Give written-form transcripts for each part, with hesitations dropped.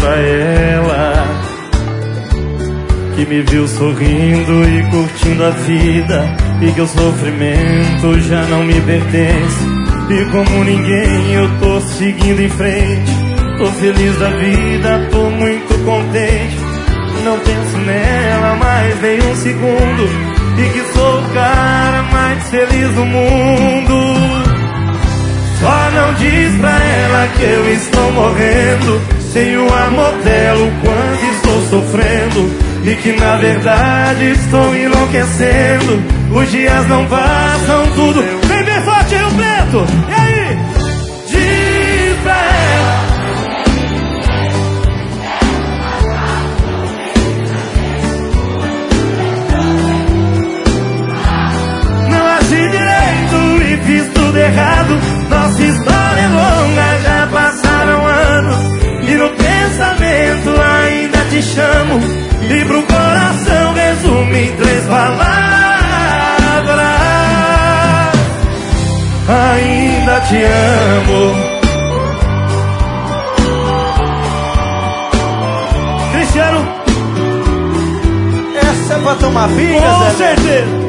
pra ela que me viu sorrindo e curtindo a vida, e que o sofrimento já não me pertence. E como ninguém eu tô seguindo em frente, tô feliz da vida, tô muito contente. Não penso nela mais nem um segundo, e que sou o cara mais feliz do mundo. Só não diz pra ela que eu estou morrendo sem o amor dela, o quanto estou sofrendo, e que na verdade estou enlouquecendo. Os dias não passam, tudo vem bem forte, Rio Preto. E aí? Diz pra ela. Não agi direito e fiz tudo errado. Nossa história é longa, já passaram anos, e no pensamento ainda te chamo, e pro coração resumo em 3 palavras: ainda te amo. Cristiano, essa é pra tomar pinga, com Zé? certeza.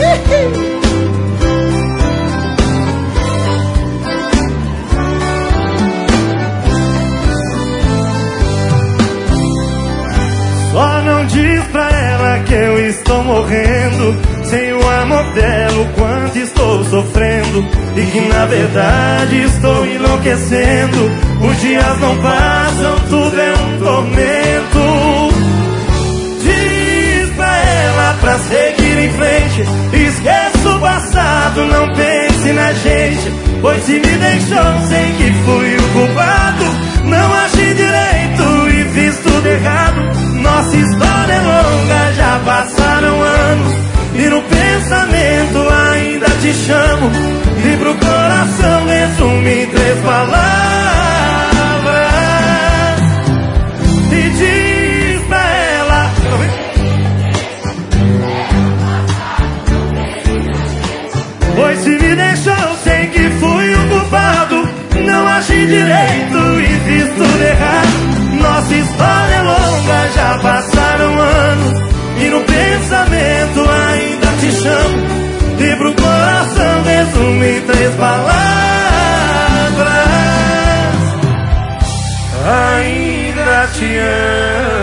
Só não diz pra ela que eu estou morrendo sem o amor dela, o quanto estou sofrendo, e que na verdade estou enlouquecendo. Os dias não passam, tudo é um tormento. Diz pra ela pra seguir em frente, esqueça o passado, não pense na gente, pois se me deixou, sei que fui o culpado. Não agi direito e fiz tudo errado. Nossa história é longa, já passaram anos, e no pensamento ainda te chamo, e pro coração resumo em 3 palavras. E diz pra ela: pois se me deixou, sei que fui o culpado. Não agi direito e fiz tudo errado. Nossa história é longa, já passaram anos, e no pensamento ainda te chamo, e pro coração resumo em 3 palavras: ainda te amo.